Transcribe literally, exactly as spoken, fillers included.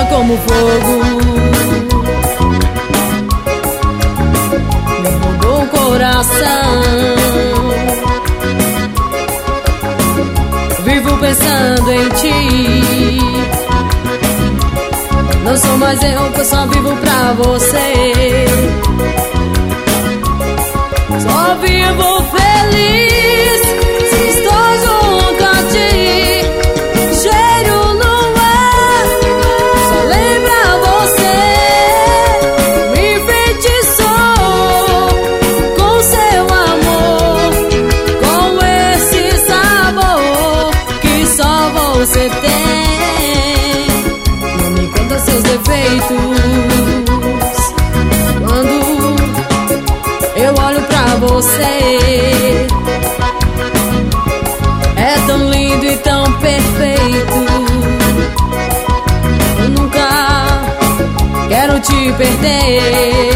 como fogo, me roubou o coração. Vivo pensando em ti, não sou mais eu que eu só vivo pra você. Só vivo feliz se estou junto a ti. Cheiro no ar, só lembra você. Me enfeitiçou com seu amor, com esse sabor que só você tem. Não me conta seus defeitos quando eu olho pra você. É tão lindo e tão perfeito, eu nunca quero te perder.